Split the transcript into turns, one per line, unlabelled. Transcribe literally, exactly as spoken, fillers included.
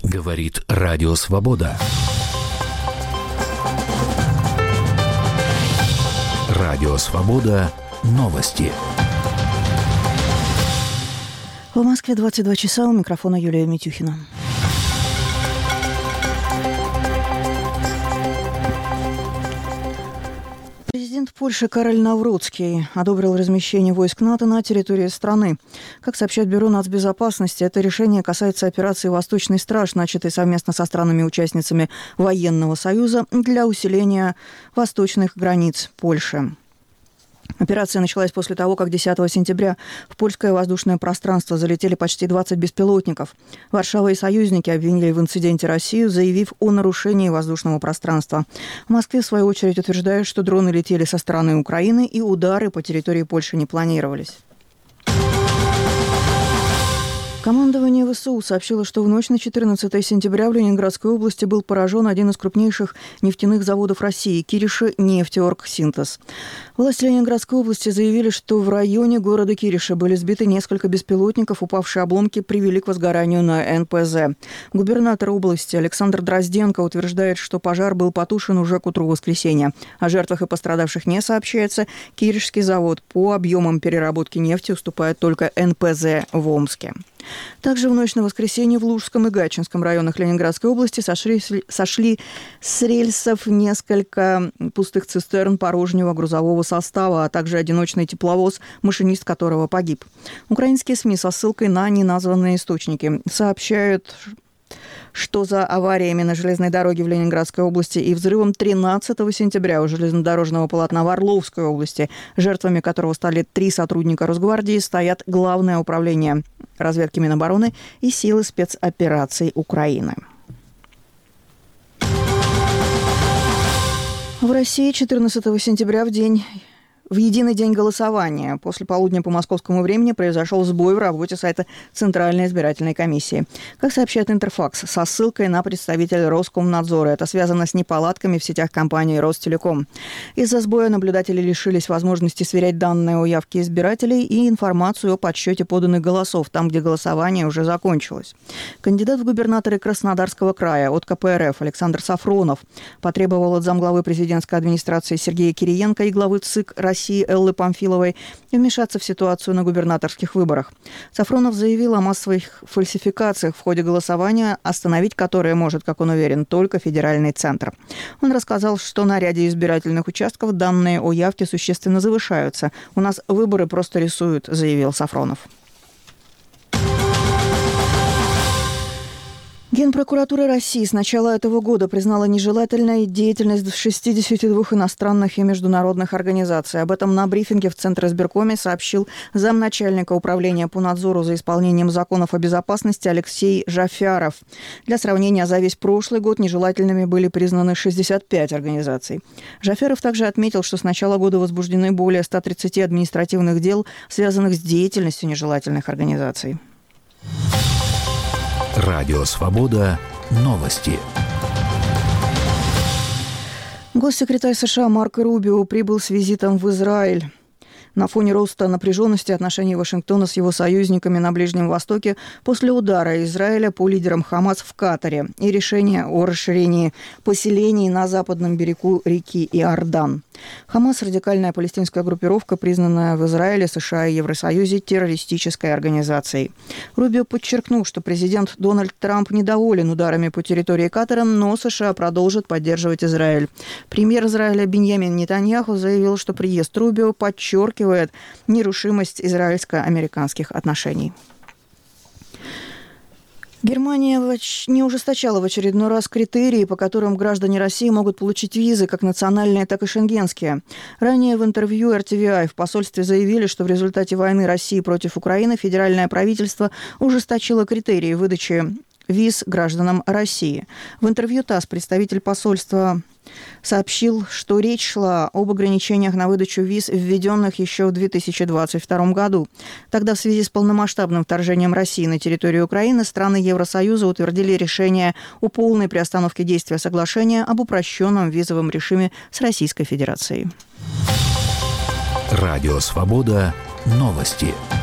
Говорит Радио Свобода. Радио Свобода. Новости.
В Москве двадцать два часа. У микрофона Юлия Митюхина. Президент Польши Кароль Навроцкий одобрил размещение войск НАТО на территории страны. Как сообщает Бюро нацбезопасности, это решение касается операции «Восточный страж», начатой совместно со странами-участницами Военного союза для усиления восточных границ Польши. Операция началась после того, как десятого сентября в польское воздушное пространство залетели почти двадцать беспилотников. Варшава и союзники обвинили в инциденте Россию, заявив о нарушении воздушного пространства. В Москве, в свою очередь, утверждают, что дроны летели со стороны Украины и удары по территории Польши не планировались. Командование ВСУ сообщило, что в ночь на четырнадцатое сентября в Ленинградской области был поражен один из крупнейших нефтяных заводов России – Кириши-Нефтеоргсинтез. Власти Ленинградской области заявили, что в районе города Кириши были сбиты несколько беспилотников, упавшие обломки привели к возгоранию на эн пэ зэ. Губернатор области Александр Дрозденко утверждает, что пожар был потушен уже к утру воскресенья. О жертвах и пострадавших не сообщается. Киришский завод по объемам переработки нефти уступает только эн пэ зэ в Омске. Также в ночь на воскресенье в Лужском и Гатчинском районах Ленинградской области сошли, сошли с рельсов несколько пустых цистерн порожнего грузового состава, а также одиночный тепловоз, машинист которого погиб. Украинские СМИ со ссылкой на неназванные источники сообщают, что за авариями на железной дороге в Ленинградской области и взрывом тринадцатого сентября у железнодорожного полотна в Орловской области, жертвами которого стали три сотрудника Росгвардии, стоят Главное управление разведки Минобороны и силы спецопераций Украины. В России четырнадцатого сентября в день... В единый день голосования после полудня по московскому времени произошел сбой в работе сайта Центральной избирательной комиссии. Как сообщает Интерфакс, со ссылкой на представителя Роскомнадзора. Это связано с неполадками в сетях компании Ростелеком. Из-за сбоя наблюдатели лишились возможности сверять данные о явке избирателей и информацию о подсчете поданных голосов, там, где голосование уже закончилось. Кандидат в губернаторы Краснодарского края от ка пэ эр эф Александр Сафронов потребовал от замглавы президентской администрации Сергея Кириенко и главы ЦИК России Эллы Памфиловой вмешаться в ситуацию на губернаторских выборах. Сафронов заявил о массовых фальсификациях в ходе голосования, остановить которые может, как он уверен, только федеральный центр. Он рассказал, что на ряде избирательных участков данные о явке существенно завышаются. «У нас выборы просто рисуют», — заявил Сафронов. Генпрокуратура России с начала этого года признала нежелательной деятельность шестидесяти двух иностранных и международных организаций. Об этом на брифинге в Центризбиркоме сообщил замначальника управления по надзору за исполнением законов о безопасности Алексей Жафяров. Для сравнения, за весь прошлый год нежелательными были признаны шестьдесят пять организаций. Жафяров также отметил, что с начала года возбуждены более ста тридцати административных дел, связанных с деятельностью нежелательных организаций.
Радио Свобода. Новости.
Госсекретарь США Марко Рубио прибыл с визитом в Израиль. На фоне роста напряженности отношений Вашингтона с его союзниками на Ближнем Востоке после удара Израиля по лидерам Хамас в Катаре и решения о расширении поселений на западном берегу реки Иордан. Хамас – радикальная палестинская группировка, признанная в Израиле, США и Евросоюзе террористической организацией. Рубио подчеркнул, что президент Дональд Трамп недоволен ударами по территории Катара, но США продолжит поддерживать Израиль. Премьер Израиля Биньямин Нетаньяху заявил, что приезд Рубио подчеркивает нерушимость израильско-американских отношений. Германия не ужесточала в очередной раз критерии, по которым граждане России могут получить визы, как национальные, так и шенгенские. Ранее в интервью эр тэ вэ ай в посольстве заявили, что в результате войны России против Украины федеральное правительство ужесточило критерии выдачи виз гражданам России. В интервью ТАСС представитель посольства сообщил, что речь шла об ограничениях на выдачу виз, введенных еще в две тысячи двадцать втором году. Тогда в связи с полномасштабным вторжением России на территорию Украины страны Евросоюза утвердили решение о полной приостановке действия соглашения об упрощенном визовом режиме с Российской Федерацией.
Радио Свобода. Новости.